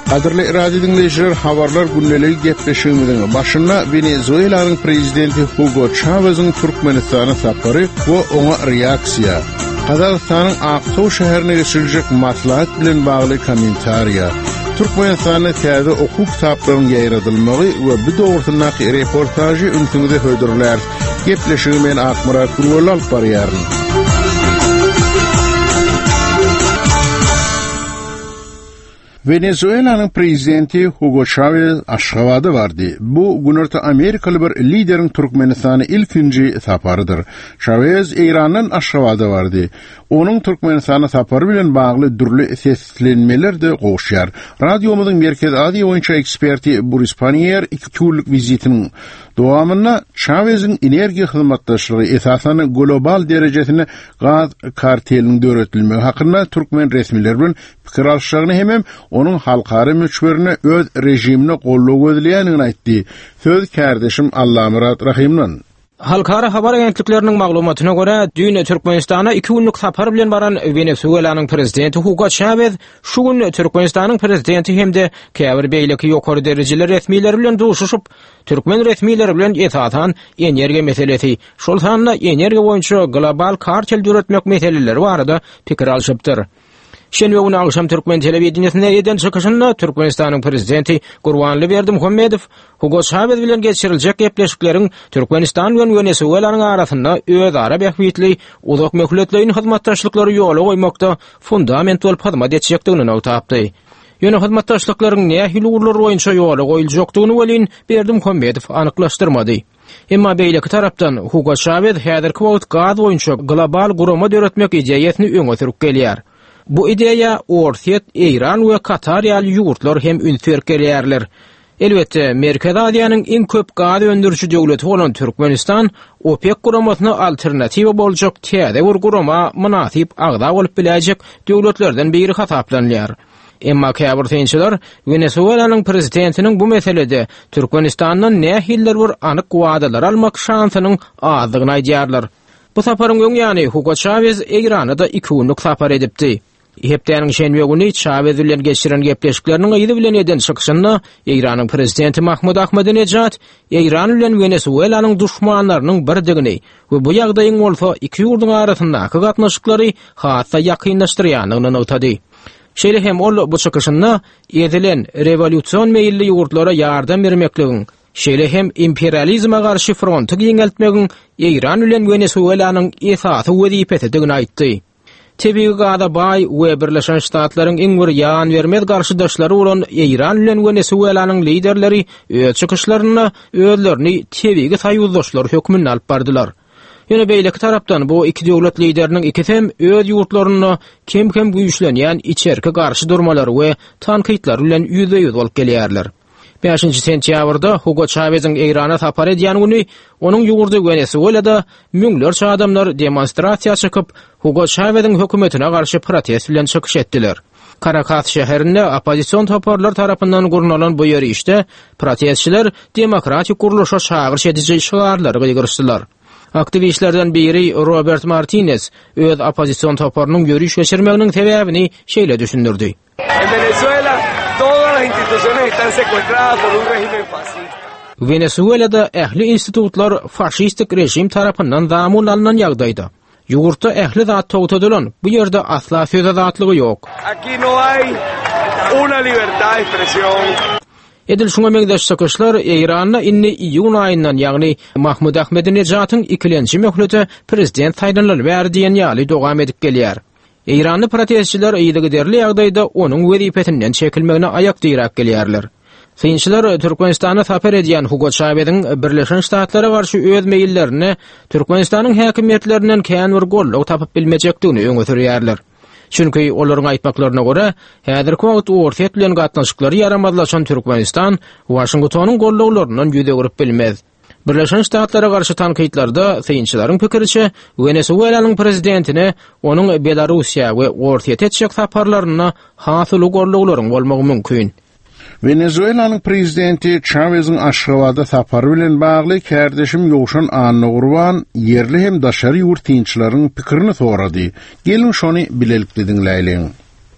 Qadirli radio dinleyiciler, habarlar günneligi gepleşigimizin başında Venezuela'nın prezidenti Hugo Chávez'in Türkmenistan'a sapary we ona reaksiya. Kazakistan'ın Aqtow şäherine geçirilecek maslahat bilen bagly kommentariya. Türkmenistan'da täze okuw kitaplarının ýaýradylmagy we bu dogrusynaky reportajy ünsüňizde höýdürler. Gepleşigimiz Akmarat Gurwal alyp barýaryn. Venezuela'nın prezidenti Hugo Chávez Aşgabatda bardy. Bu günörte Amerikalı bir liderin Türkmenistan'a ilkinji saparydyr. Chávez İran'dan Aşgabatda bardy. Onun Türkmenistan'a sapary bilen bagly dürli seslenmeler de goşýar. Radiomyzyň Merkez Aziýa boýunça eksperti Boris Panier 2 günlük vizitiniň dowamynda Chávez'in energiýa hyzmatdaşlygy esasan global derejesine gaz karteliniň döretilmegi hakynda Türkmen resmileri bilen pikir alşygyny hem onun halkary müçberine öz rejimine gollaw gözleýänini aýtdy. Söz kardeşim Allamurat Rahimdan. Halkara habar agentliklerinin maglumatyna görä, dün Türkmenistana 2 günlük sapar bilen baran Venezuela'nın prezidenti Hugo Chávez şu gün Türkmenistanyň prezidenti hemde käbir beýleki ýokary derejeler resmileri bilen duşuşyp, Türkmen resmileri bilen etatan energiýa meselesi, şol sanly energiýa boýunça global kartel döretmek meseleleri barada pikir alşypdyr. Şenwe günü akşam Türkmen telewizionyny eden çykyşynda Türkmenistanyň prezidenti Gurbanly Berdimuhammedow Hugo Chávez bilen geçiriljek gepleşikleriň Türkmenistan we Venezuela'nyň arasynda özara bähwitli uzak möhletleýin hyzmatdaşlyklary ýola goýmakda fundamental padma etjekdigini aýtapdy. Ýöne hyzmatdaşlyklaryň nähili urlar boýunça ýola goýuljakdygyny welin Berdimuhammedow anyklaşdyrmady. Emma beýleki tarapdan Hugo Chávez häzirki wagt gaz boýunça global gurama döretmek ideýasini öňe sürüp gelýär. Bu ideya Orset, İran we Katar ýaly ýurtlar hem ünsür gelýärler. Elbetde Merkez Aziýanyň iň köp gaz öndürjü döwleti bolan Türkmenistan OPEC guramasyna alternatiwa boljak täze bir gurama münasip agda bolup biläjek döwletlerden biri hasaplanýar. Emma käbir teňçiler Venezuela'nın prezidentiniň bu meselede Türkmenistandan nähiller bir anyk wadalar almak şansynyň azdygyny aýdýarlar. Bu saparyň öň ýany Hugo Chávez İrana da 2 günlük sapar edipdi. Hepdeniň şenwe günü Chávez bilen geçiren gepleşikleriniň ýyly bilen eden çykşynda İranyň prezidenti Mahmud Ahmadinejad İran bilen Venezuela'nyň düşmanlarynyň birdigini we bu ýagdaýyň bolsa iki ýurduň arasyndaky gatnaşyklary hatda ýakynlaşdyrýanyny aýtdy. Şeýle hem ol bu çykşynda edilen rewolýusiýon meýilli ýurtlara ýardam bermekligiň, şeýle hem imperializma garşy fronty giňeltmegiň İran bilen Venezuela'nyň esasy wezipetidigini aýtdy. Tebii gada bay we Birleşen Ştatlaryň iň bir ýan bermez garşydaşlary bolan İran bilen Venezuela'nyň liderleri öz çykyşlaryna özlerini tebii taýýuzdaşlar hökmüne alyp bardylar. Ýöne beýleki tarapdan bu iki döwlet lideriniň ikisi hem öz ýurtlaryna kim güýçlenýän içerki garşy durmalary we tankytlar bilen ýüze-ýüz bolup gelýärler. 5 sentýabrda Hugo Chávez'iň İrana sapar edýän güni onuň ýurdy Venezuela'da müňlerçe adamlar demonstrasiýa çykyp Hugo Chávez'iň hökümetine garşy protest bilen çykyş etdiler. Caracas şäherinde opozisiýon toparlar tarapyndan gurnalan bu ýerişde protestçiler demokratik guruluşa çağırış edici şiarlary gyrşdylar. Aktivistlerden biri Robert Martinez öz opozisiýon toparlynyň ýörüş geçirmeginiň sebäbini şeýle düşündirdi. Venezuela'da ähli institutlar faşistik rejim tarapyndan damun alynan ýagdaýda. Ýurtda ähli zat togutadylan bu ýerde asla söz azatlygy ýok. Aquí no hay una libertad de expresión. Edil şuňa meňdeş çykyşlar İran'da inni iýun aýyndan, ýagny Mahmud Ahmadinejadyň ikilençi möhlete prezident taýdanlygy berdiýän ýaly dowam edip gelýär. İranly protestçiler ýyly derli ýagdaýda onuň wezipetinden çekilmegine aýak diýrak gelýärler. Synçylar Türkmenistana sapar edýän Hugo Chávez'iň Birleşen Ştatlara garşy öz meýillerini Türkmenistanyň häkimetlerinden kän bir gollaw tapyp bilmejekdigini öňe sürýärler. Çünki olaryň aýtmaklaryna görä, häzirki wagt Orset bilen gatnaşyklary ýaramazlaşan Türkmenistan Washingtonyň gollawlaryndan ýüze görüp bilmez. Birleşen Ştatlara garşy tankytlarda synçylaryň pikiriçe Venezuela'nyň prezidentine onuň Belarusiýa we Orset etjek saparlaryna hasyly gollawlaryň bolmagy mümkin. Venezuela'nın prezidenti Chávez'in Aşgabatda sapary bilen bagly kardeşim Ýowşan Anna Gurban yerli hem daşary ýurt tinçlaryň pikirini sorady. Gelin şonu bilelikli dinleýin.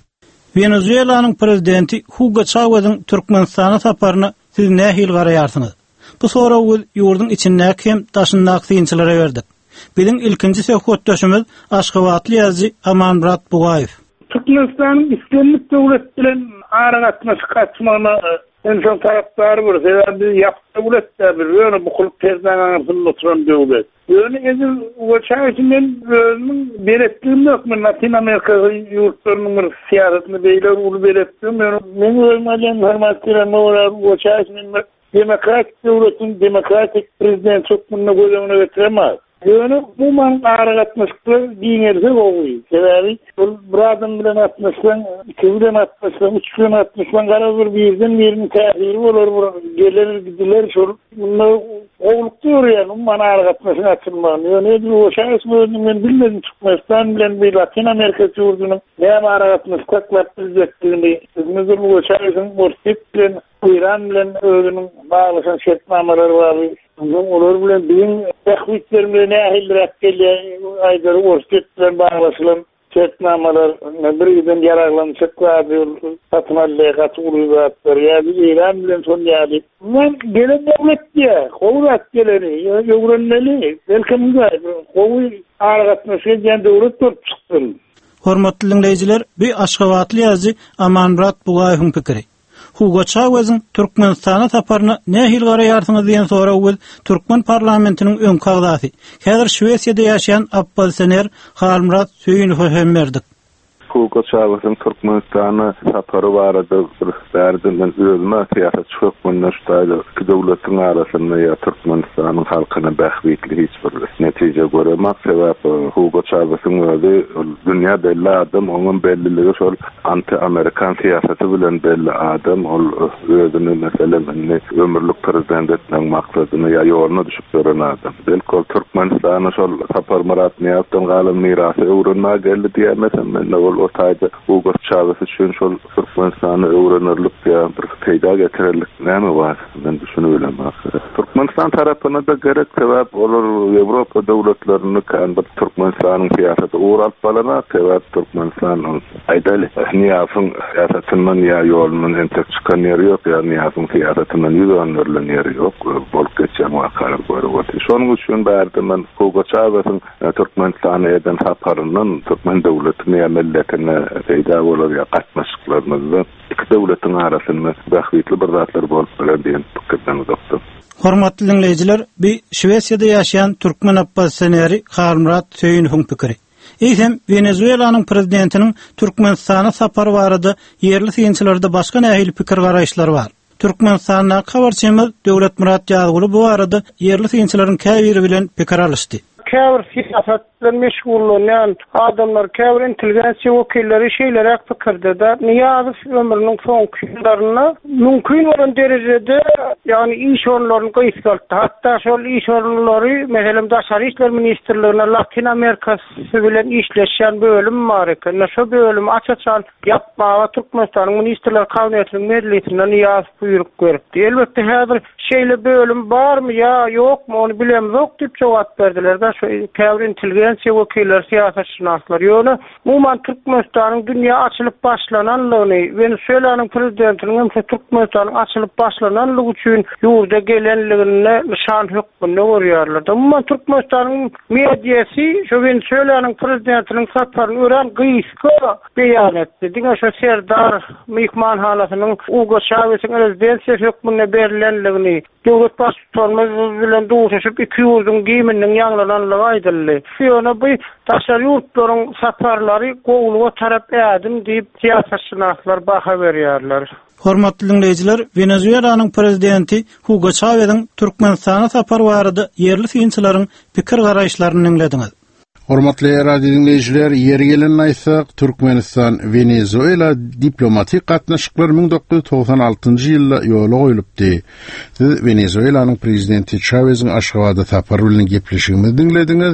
Venezuela'nın prezidenti Hugo Chávez'in Türkmenistana saparyny siz nähil garaýarsyňyz? Bu sorawy ýurdun içindäki hem daşyndaky synçylara berdik. Bizim ilkinji söhbetdeşimiz Aşgabatly ýazgy Amanmurat Bugaýew. Türkmenistan'ın İslamlık devlet bilen aragatmaşy kaçmagyna insan tarapdary bir sebäbi ýapy devletde bir ýöne bu kulyp terden oturan devlet. Ýöne ezel Chávez'in özüniň beretdigini ökmen Latin Amerika ýurtlarynyň bir siýasatyny beýler uly beretdim. Men öýmeden hormatlarymy o Chávez'in demokratik devletin demokratik prezident çokmunda gözlemine getiremez. Ýöne bu man aragatmaşykda diňerse gowy. Sebäbi bul buradan bilen atmaşyň, iki bilen atmaşyň, üç bilen atmaşyň gara bir birden birini täsiri bolar, gelir gidiler şol. Bunda owlukda ýörýän man aragatmaşyň açylmagy. Ýöne bu şaýsy men bilmedim Türkmenistan bilen bir Latin Amerika ýurdunyň näme aragatmaşyklar düzletdigini. Bizde bu şaýsyň borsip bilen İran bilen özüniň baglyşan şertnamalary bar. Olar bilen biň tähwitler bilen ähildirek gelýär, aýdary orşet bilen baglaşylan şertnamalar birden ýaraglanýar, satmaly gatulýar, ýa-da İran bilen son ýaly. Men gelen devletde howrat geleni, ýöwrenmeli, welkemde howy aragatmaşy ýa-da döwlet tutupdyr. Hormatly dinleýijiler, bir Aşgabatly ýazgy Amanmurat Bugaýewiň pikiri. Hugo Chávez'in Türkmenistana saparyny nähil garaýarsyňyz diýen sorawy Türkmen parlamentiniň öňki agdasy. Häzir Şwesiýede ýaşaýan oppozisioner Halmurat Söýünöw berdik. Hugo Chávez'in Türkmenistana sapary barada berdilen özüme siýasat çökmünde şutaýda iki döwletiň arasynda ýa Türkmenistanyň halkyna bähwitli hiç bir netije göremez. Sebäp Hugo Chávez'in özü dünýä belli adam, onuň belliligi şol anti-Amerikan siýasaty bilen belli adam. Ol özüni meselem ömürlük prezident etmek maksadyny ýa ýoluna düşüp gören adam. Belki Türkmenistana şol sapar Murat Niýazdan galan mirasy öwrenmä geldi diýemesem men o taýda Hugo Chávez üçin şol Türkmenistany öwrenirlik ýa bir peýda getirirlik näme bar? Men düşünýärem. Türkmenistan tarapyna da gerek sebäp olar Ýewropa döwletlerini kandy Türkmenistanyň siýasaty uğrap balana sebäp Türkmenistanyň aýdaly Niýazyň siýasatynyň ýa ýolundan entek çykan ýeri ýok, ýa Niýazyň siýasatynyň ýüzlendirilen ýeri ýok. Bolup geçýän wakalar görüp. Şonuň üçin bärde men Hugo Chávez'in Türkmenistana eden saparynyň Türkmen döwletine ýa peýda bolar ýa gatnaşyklaryny iki döwletiň arasynda bähwitli bir zatlar bolup bilen pikirden uzakdyr. Hormatly dinleýijiler, bir Şwesiýede ýaşaýan türkmen oppozisioneri Halmurat Söýünöw pikiri. Eýsem Venezuelanyň prezidentiniň Türkmenistana sapary barada ýerli synçylarda başga nähili pikir garaýşlary bar. Türkmenistana habarçymyz Döwlet Murat Ýazgyly bu arada ýerli synçylaryň käbiri bilen pikir alışdy. Käbir siýasatlan meşgullanan adamlar, käbir intelligensiýa wekilleri şeýlere pikirde da Niýazow ömrüniň soňky ýyllaryna mümkin bolan derejede ýani iş orlaryny gyýsgaltdy. Hatda şol iş orlary meselem Daşary işler ministrligine Latin Amerikasy bilen işleşýän bölüm bar eken. Şo bölüm açaçan ýapmaga Türkmenistanyň ministrler kabinetiniň meclisine Niýazow buyruk berdi. Elbetde häzir şeýle bölüm barmy ýa ýokmy onu bilemzok diýip jogap berdiler. Käbir intelligensiýa wekilleri siýasatçylar ýöne umuman Türkmenistanyň dünýä açylyp başlananlygyny, Venezuelanyň prezidentiniň Türkmenistanyň açylyp başlananlygy üçin ýurda gelenligine nişan hökmünde görýärler. Umuman Türkmenistanyň mediýasy şo Venezuelanyň prezidentiniň saparyny ören gyýyska beýan etdi. Diňe şo Serdar mehmanhanasynyň Hugo Chávez'in rezidensiýa hökmünde berilenligini, döwlet başçylygy bilen duşuşyp iki ýurdun gymynyň ýanglananlygy aýdyldy. Şonu bu taşary ýurtlaryň saparlary gowluga tarap ädim diýip siýasatçylar baha berýärler. Hormatly dinleýijiler, Venezuelanyň prezidenti Hugo Chávez'in Türkmenistana sapary barada ýerli synçylaryň pikir garaýşlaryny dinlediňiz. Hormatly radio dinleýijiler, ýeri gelen aýtsak, Türkmenistan Venezuela diplomatik gatnaşyklary 1996-njy ýylda ýola goýulypdy. Siz Venezuelanyň prezidenti Chávez'in Aşgabatda sapary bilen gepleşigini dinlediňiz.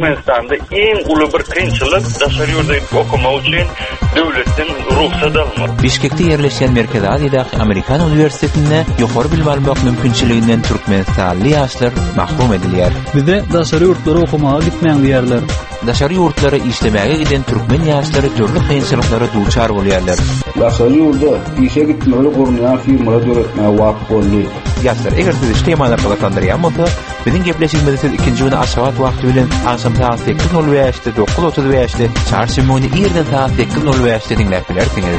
Türkmenistan'da en ulu bir kynçylyk daşary ýurda okumak üçin döwletden ruhsat almak. Bişkekde yerleşen Merkez Aziýadaky Amerikan Uniwersitetinde ýokary bilim almak mümkinçiliginden Türkmenistanly ýaşlar mahrum edilýär. Bize daşary ýurtlara okumaga gitmeýän diýerler. Daşary ýurtlara işlemäge giden türkmen ýaşlary türlü kynçylyklara duçar bolýarlar. Daşary ýurda işe gitmeli gurunýan firmalar döretmäge wagt boldy. Ýaşlar eger siz temalar gatandyrýan bolsa, biziň gepleşigimizi ikinji güni aşagat wagty bilen akşam saat 8:05-de 9:35-de çarşymyny ýerden saat 8:05-de dinläp bilersiňiz.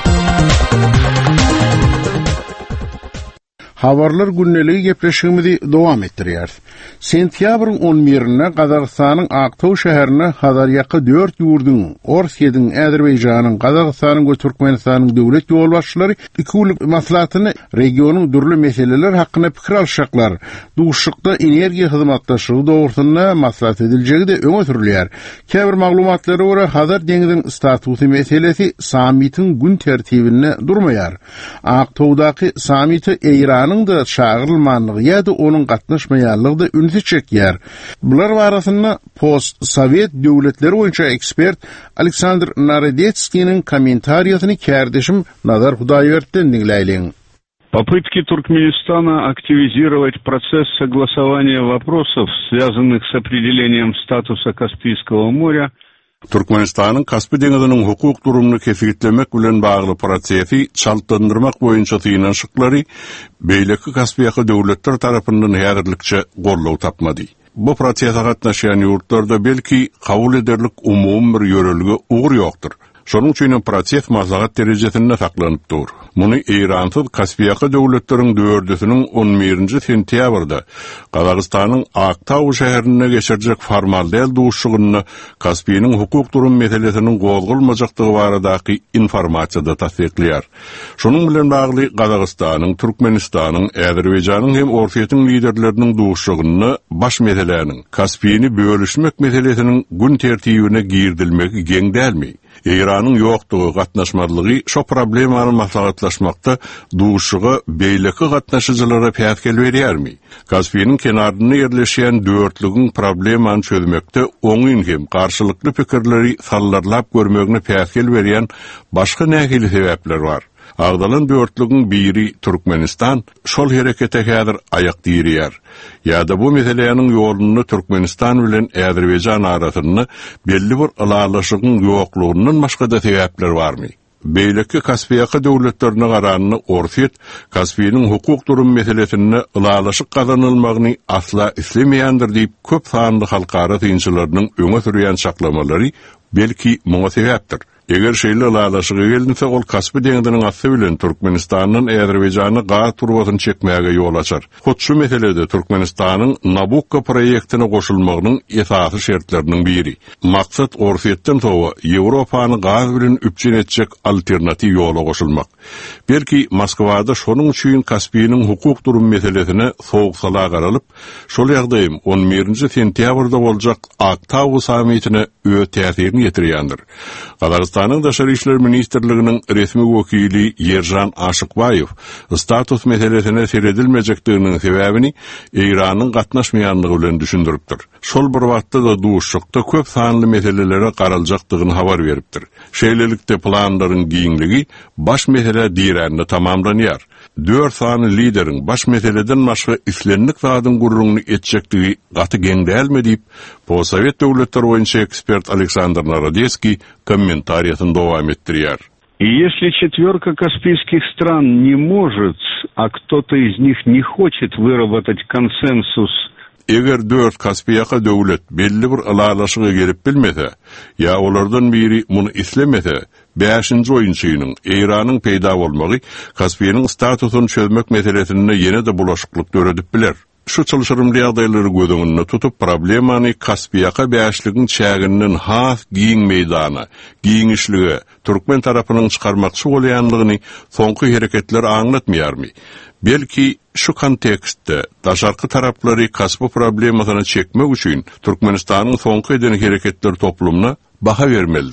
Habarlar günneligi gepleşigimizi dowam etdirýär. Sentýabryň 11-ine Gazagystanyň Aktaw şäherine Hadaryaky 4 ýurdun, Orsiýeň, Äzerbeýjanyň, Gazagystanyň we Türkmenistanyň döwlet ýol başçylary iki günlük maslahatyny regionyň dürli meseleler hakkynda pikir alşaklar. Duşlukda energiýa hyzmatdaşlygy dogrusynda maslahat ediljegi de öňe sürilýär. Käbir maglumatlary görä Hazar deňiziň statusy meselesi sammitin gün tertibinde durmaýar. Aktawdaky sammiti Eýranyň da çağırylmanlygy ýa-da onuň gatnaşmaýanlygy da ünsi çekýär. Bular barasynda post-sowet döwletleri boýunça ekspert Aleksandr Narodetskiň kommentariýasyny kärdeşim Nazar Hudaýberden dinleýliň. Попытки Туркменистана активизировать процесс согласования вопросов, связанных с определением статуса Каспийского моря, Türkmenistanyň Kaspy deňiziniň hukuk durumunu kefiltlemek bilen bagly prosesi çaltandyrmak boýunça tynanşyklary beýleki Kaspýaky döwletler tarapyndan häzirlikçe gorlaw tapmady. Bu prosese gatnaşan ýurtlarda belki kabul ederlik umum bir ýörelgi ugur ýokdur. Şonuň üçin proses maslahat derejesinde saklanypdyr. Muny Eýransyz Kaspýaky döwletleriň döwürdüsiniň 11-nji sentýabrda Gazagystanyň Aktaw şäherine geçirjek formal däl duşugyny Kaspynyň hukuk durum meselesiniň gozgulmajakdygy baradaky informasiýada tasdiklýar. Şonuň bilen bagly Gazagystanyň, Türkmenistanyň, Äzerbeýjanyň hem Orsiýeň liderleriniň duşugyny baş meseleleriň Kaspyny bölüşmek meselesiniň gün tertibine girdilmegi geň dälmi? Eýranyň ýokdugy, gatnaşmalygy şo problemany maslahatlaşmakda duşugy beýleki gatnaşyjylara päskel berýärmi? Kaspynyň kenarynda ýerleşýän döwürtligiň problemany çözmekde oňyn hem garşylykly pikirleri sallarlap görmegine päskel berýän başga nähili sebäpler bar. Agdalan döwürtligiň biri Türkmenistan şol herekete häzir ayak diýýär. Ýa-da bu meseleniň ýoluny Türkmenistan bilen Äzerbeýjan arasynda belli bir alalaşygyň ýoklugynyň başga da sebäpler barmy? Beýleki Kaspýaky döwletlerine garanyny Orsiýet Kaspynyň hukuk durum meselesinde alalaşyk gazanylmagyny asla islemeýändir diýip köp sanly halkara tynçylarynyň öňe sürýän şaklamalary belki muňa sebäpdir. Eger şeýle alalaşyga gelinse ol Kaspy deňiziniň asy bilen Türkmenistanyň Äzerbeýjany gaz turbasyny çekmäge ýol açar. Hot şu meselede Türkmenistanyň Nabucco proýektine goşulmagynyň esasy şertleriniň biri. Maksat Orsiýetden sowa Ýewropany gaz bilen üpçen etjek alternativ ýola goşulmak. Belki Moskwada şonuň üçin Kaspynyň hukuk durum meselesine sowuksala garalyp, şol ýagdaýym 11-nji sentýabrda boljak Aktaw sammitine öýe täsirini ýetirýändir. Gazagystanyň Daşary işler ministrliginiň resmi wekili Yerjan Aşykbaýew status meselesine seredilmejekdiginiň sebäbini Eýranyň gatnaşmaýanlygy bilen düşündiripdir. Şol bir wagtda da duşlukda köp sanly meselelere garaljakdygyny habar beripdir. Şeýlelikde planlaryň giňligi baş mesele diýerinde tamamlanýar. 4 sanly lideriň baş meseleden başga islenlik zadyň gurrunny etjekdigi gaty geň dälmi diýip post-sowet döwletleri boýunça ekspert Aleksandr Narodetskiň kommentariýasyny dowam etdirýär. И если четверка каспийских стран не может, а кто-то из них не хочет выработать консенсус, eger 4 Kaspýaky döwlet belli bir alalaşyga gelip bilmese, ýa olardan biri muny islemese, 5-nji oýunçynyň Eýranyň peýda bolmagy Kaspynyň statusyny çözmek meselesinde ýene de bulaşyklyk döredip biler. Şu çalışırımlı ýagdaýlary göz tutup problemany Kaspýaka bäşligiň çägininden has giň meýdana, giňişligi Türkmen tarapynyň çykarmakçy bolýanlygyny soňky hereketler aňlatmaýarmy? Belki şu kontekstde daşarky taraplary Kaspy problemasyny çekmek üçin Türkmenistanyň soňky eden hereketler toplumuna baha bermelidir.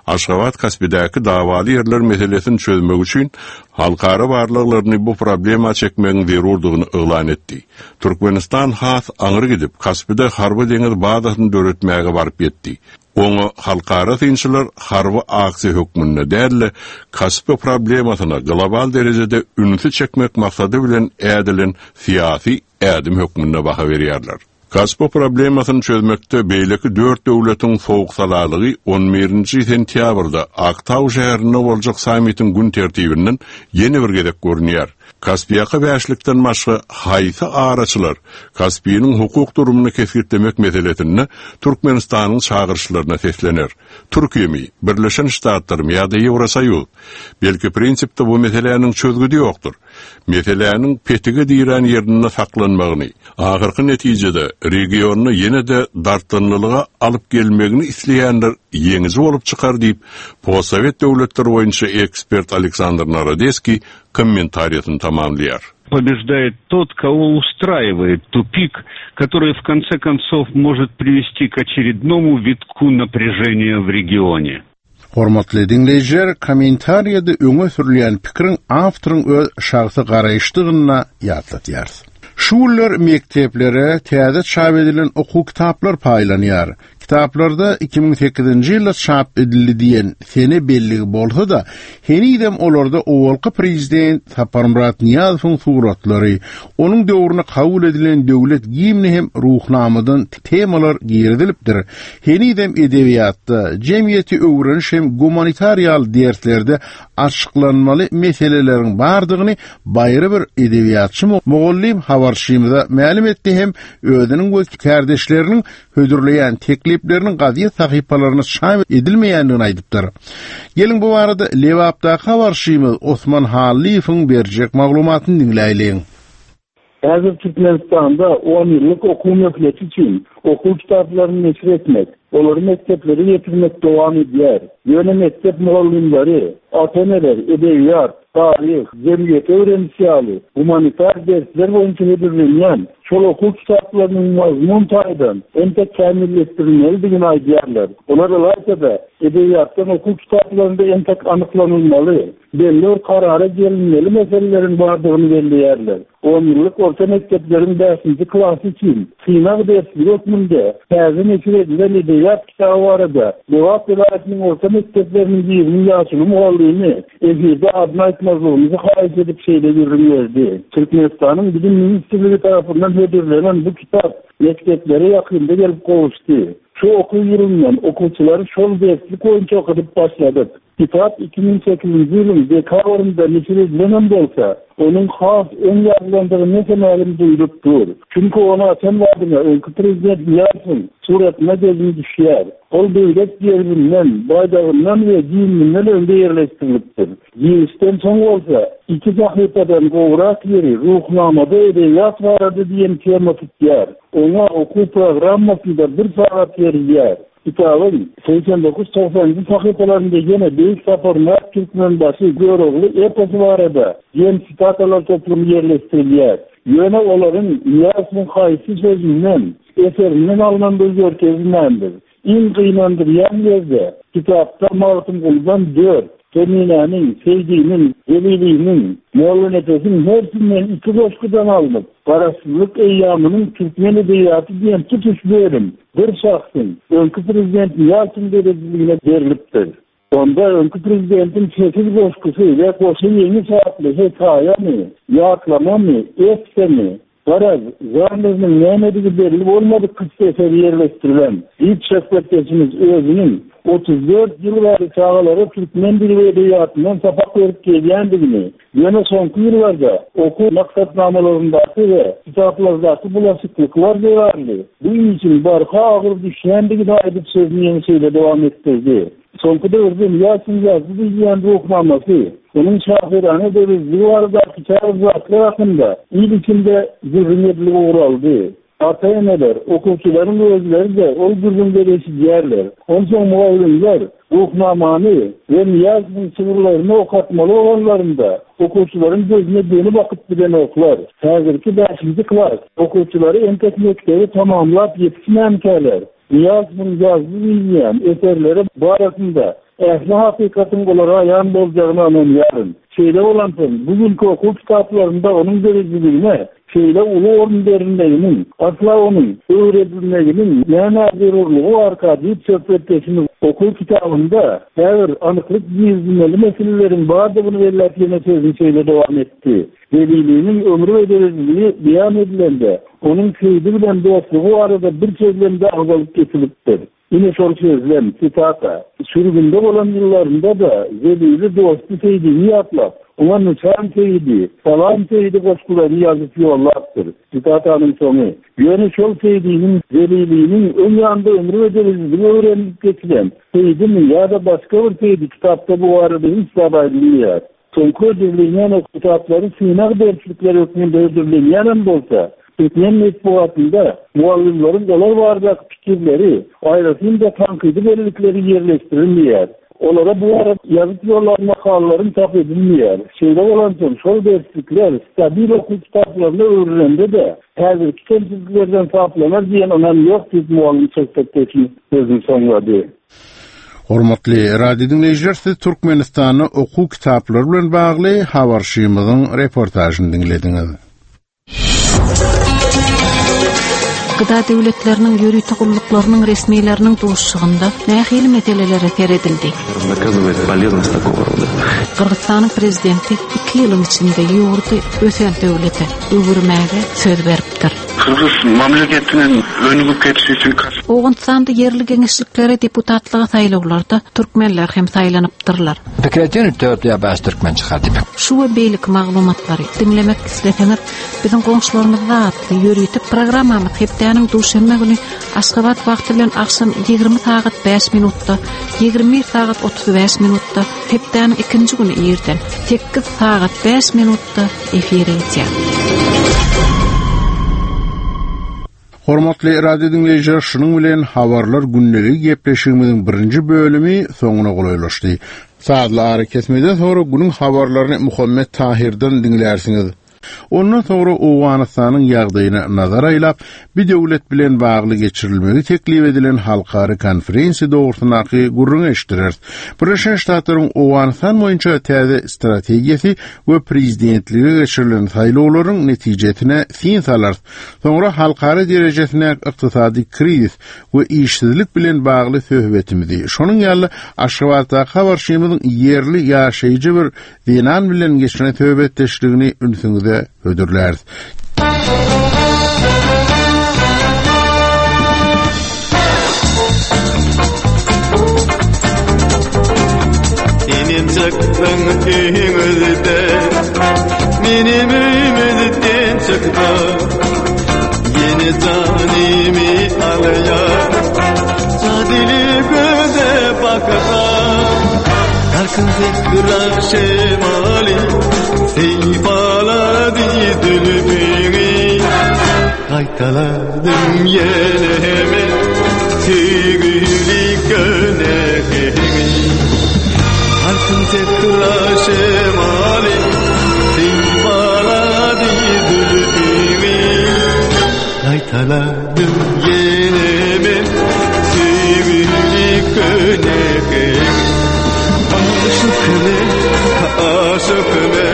Aşgabat Kaspidäki dawaly ýerler meselesini çözmek üçin halkara barlyklaryny bu problema çekmegiň zerurdygyny elan etdi. Türkmenistan has aňyr gidip Kaspide harby deňiz badasyny döretmäge baryp ýetdi. Onu halkara synçylar harby aksy hökmünde dälle Kaspy problemasyna global derejede ünsi çekmek maksady bilen ädilen siyasi ädim hökmünde baha berýärler. Kaspy problemasyny çözmekde beýleki 4 döwletiň sowuk salalygy 11-nji sentýabrda Aktaw şäherinde boljak sammitin gün tertibinden ýeni bir gedek görünýär. Kaspiýaky bäşlikden başga haýsy araçylar Kaspiýanyň hukuk durumunu kesgitlemek meselesini Türkmenistanyň çağırşylaryna seslener. Türkiýemi, Birleşen Ştatlarmy ýa-da Ýewrosoýuz belki prinsipde bu meseleniň çözgüdi ýokdur. Meseleniň petigi diýilen ýerinde saklanmagyny, ahyrky netijede regiony ýene-de dartynlylyga alyp gelmegini isleýänler ýeňizi bolup çykar diýip postsovet döwletleri boýunça ekspert Aleksandr Narodeski комментариясын тамамлияр. Побеждает тот, кого устраивает тупик, который в конце концов может привести к очередному витку напряжения в регионе. Hormatly dinleýijiler, kommentariyada öňe sürilýän pikirin awtoryň öz şahsy garaýşdygyna ýatlatýar. Şuwlar mekteplere täze çap edilen okuw kitaplar paýlanýar. Kitaplarda 2008-nji ýylda çap edildi diýen sene belligi bolsa da, henidem olarda owalky prezident Saparmurat Niýazowyň suratlary, onuň döwrüne kabul edilen döwlet giyimini hem ruhnamadan temalar giridilipdir. Henidem edebiýatda, jemgyýeti öwreniş hem humanitariýal derslerde açyklanmaly meseleleriň bardygyny baýry bir edebiýatçy Mogollim Habarşymyza ma'lum etdi hem özüniň we kardeşleriniň hödürleýän tekliplerinin gaziýet sahypalaryna şamil edilmeýändigini aýdypdyr. Gelin bu barada Lewapda Habarşymyz Osman Halliýewiň berjek maglumatyny dinleýilen. Hazır Türkmenistan'da 10 yıllık okuw meselesi için okuw kitaplarını neşir etmek, olary mekteplere getirmek dowam edýär. Ýöne mektep muallimleri, ata-eneler, edebiýat, tarih, jemgyýet öwrenişýäli, humanitar dersler boýunça hedürlenýän şol okuw kitaplarının mazmun taýdan entek kämilletdirilmelidigini aýdýarlar. Olar aýtsa-da edebiýatdan okuw kitaplarynda entek anyklanylmaly, belli karara gelinmeli meselelerin bardygyny belleýärler. 10 yıllık orta mekteplerin 5-nji klasy için sınав dersi hökmünde täze neşir edilen edebiýat kitabı barada Lewap vilayetiniň orta mektepleriniň 20 ýaşyny muallimi Ezide adını aýtmazlygyny haýyş edip şeýle ýürüýärdi. Türkmenistanyň Bilim Ministrligi tarapyndan hödürlenen bu kitap mekteplere ýakynda gelip gowuşdy. Şu okuw ýylynyň okuwçylary şol dersli boýunça okudyp başladyk. Kitap 2008-nji ýylyň dekabrynda neşir edilen bolsa, onun has ön ýazgylandygyny ma'lum duýdupdyr. Çünki onu açan wagtyna öňkü prezident Niýazowyň suratyna gözüň düşýär. Ol döwlet ýerlerinden, baýdagyndan we giyiminden önde ýerleşdirilipdir. Giýişden soň bolsa, 2 sahypadan gowrak ýeri ruhnamada edebiýat barady diýen tema tutýar. Ona okuw programmasynda 1 saat ýerler. Kitabın 89-90 sahypalarında yine Büyük Saparmurat Türkmenbaşı Göroglu eposu barada yeni sitatalar toplumu yerleştirilýär. Yöne olaryň Niýazowyň haýsy sözünden, eserinden alınan bir görkezindendir. İn gynandyrýan ýerde kitapda Martin Gulban 4 Feminanyň, sevginiň, weliliğiniň, mollanetin hersinden 2 boşkudan alınıp, parasyzlyk eýamynyň Türkmen edebiýaty diýen tutuş bölüm bir şahsyň öňkü prezident Niýazowyň derejligine berilipdir. Onda öňkü prezidentin 8 boşkusy we goşy ýeni saatly hekaýamy, ýaklamy, etsemi, Garaz, zarlarının nämetigi belli bolmadyk kıssa eseri yerleştirilen ilk şefkatçimiz özünün 34 ýyllar çağalara Türkmen dili we edebiýatyndan sapak berip gelýändigini, ýöne soňky ýyllarda okuw maksatnamalary we kitaplardaky bulaşıklyklar berýärdi. Bu üçin barha agyr düşýändigini aýdyp sözüni ýene dowam etdirdi. Soňky döwürde Niýazowyň ýazdy diýen ruhnamasy, onun şahirane döwürligi barada kitaplar hakynda il içinde zürriyetli uğraldy. Ata-eneler, okuwçylaryň özleri de ol gürründe reşidýärler. Onsoň muallimler ruhnamany we Niýazowyň sırlaryny okatmaly olanlarynda okuwçylaryň gözüne dönüp bakyp bilen oklar. Häzirki 5-nji klas okuwçylary entek mektebi tamamlap ýetişmänkäler. Niýazowyň ýazdy diýen eserleri barasynda Ehli hakikatin olara ayan bolacağına anlayarın. Şeyde olansın, bugünkü okul kitaplarında onun dereceliğine, şeyde ulu orun derinliğinin, asla onun öğretilmeğinin ne nazırlığı arkadaşı söhbetleşimiz okul kitabında her anıklık gizlemeli meselelerin bazıını verilerine sözün şeyle devam etti. Veliliğinin ömrü ve dereceliği beyan edilende, onun sevdiğinden dostluğu arada bir sözlerinde ağzalık kesiliptir. Yine soru sözlem, sitata, sürgünde olan yıllarında da zelili dostu sevdiğini yatlap, ona nişan sevdi, salam sevdi koşkuları yazıp yollaktır. Sitatanın sonu, yönü şol sevdiğinin zeliliğinin ön yanda ömrü ve dereceliğini öğrenip geçilen, sevdi mi ya da başka bir sevdi kitapta bu arada hiç haberliyor. Sonku ödürleyen o kitapları sığınak derslikleri hükmünde ödürleyen olsa, Türkmen metbuatında muallimlerin dolar vardaki fikirleri, ayrısında tankidi belirlikleri yerleştirilmiyor. Onlara bu arada yazıp yollar makalelerin tap edilmiyor. Şeyde olan sol derslikler stabil okul kitaplarında öğrenende de her bir kitapçılıklardan taplanar diyen önem yok ki muallim sohbetteşi sözün sonladı. Hormatly radio dinleyijiler, siz Türkmenistanyň okuw kitaplary bilen bagly habarşymyzyň reportajyny dinlediňiz. Gıda devletlerinin yürütü kulluklarının resmilerinin doğuşçığında nähili meselelere teredildi. Kırgızistan'ın prezidenti 2 yılın içinde yoğurdu ösen devlete öwürmäge söz beripdir. Kırgız mamleketinin önügü ketişi için Oğunstanda yerli genişliklere deputatlığa saylawlarda Türkmenler hem saylanypdyrlar. Fikretini 4 ya bas Türkmen çıkardı. Şu we beylik maglumatlary dinlemek isteseňiz bizim goňşularymyzda atly yürütip programmamyz hepdeniň duşanma güni Aşgabat wagty bilen akşam 20 saat 5 minutda 21 saat 35 minutda hepdeniň ikinji güni ýerden 8 saat 5 minutda efire ýetýär. Hormatly radio dinleyijiler, şunuň bilen habarlar günnelik gepleşigimiziň birinji bölümi soňuna goýulaşdy. Saatly ara kesmeden sonra günüň habarlaryny Muhammed Tahirden dinlersiňiz. Ondan sonra Owganystanyň ýagdaýyna nazar aýlap, bir döwlet bilen bagly geçirilmegi teklip edilen halkary konferensiýa dogrusynaky gurrun eşdirer. Birleşen Ştatlaryň Owganystan boýunça täze strategiýasy we prezidentlige geçirilen saýlawlaryň netijesine fin salar. Sonra halkary derejesine ykdysady kriz we işsizlik bilen bagly söhbetimizi şonuň ýaly Aşgabatda habarşymyzyň yerli ýaşaýjy bir dinan bilen geçiren söhbetdeşligini ünsüňize ödürler. Benim çıktın üyümüzde, benim üyümüzden çıktı. Yeni canimi alıyor, sadili göze bakar. Darkın zikra şemali, seyfaladı dülbüğü. Kaytaladım yeneme, tügülü göneğimi. Darkın zikra şemali, seyfaladı dülbüğü. Kaytaladım yeneme, tügülü göneğimi. Aşık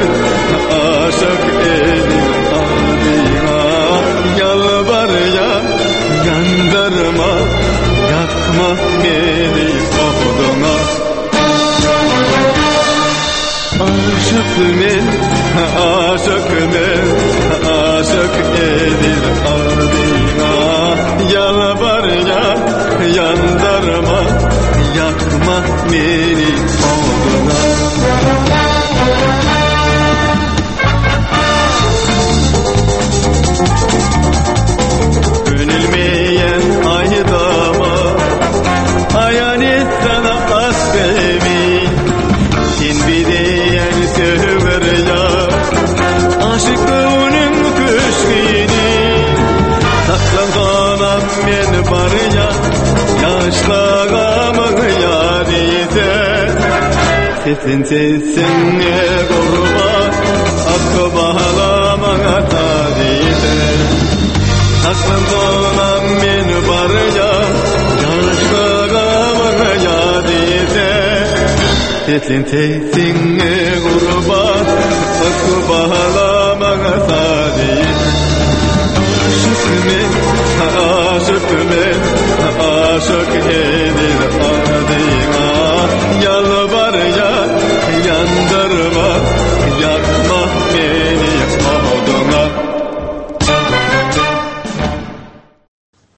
elim adına yalvar ya yandırma yakma beni oduna. Aşık elim adına yalvar ya yandırma yakma beni oduna. Gönülmeyen aydama hayal et sana aşkımı. Sen bileyen söver ya aşkının köşkini. Saklanganan men var ya yaşlağamın yadide. Sesin sesine kurban hakkı bağlamana tadide. Saklanganan men var ya yaşlağamın yadide. Kesintesinge gurbat Hakkı bağlamağa sadi Şüsüme aşık ben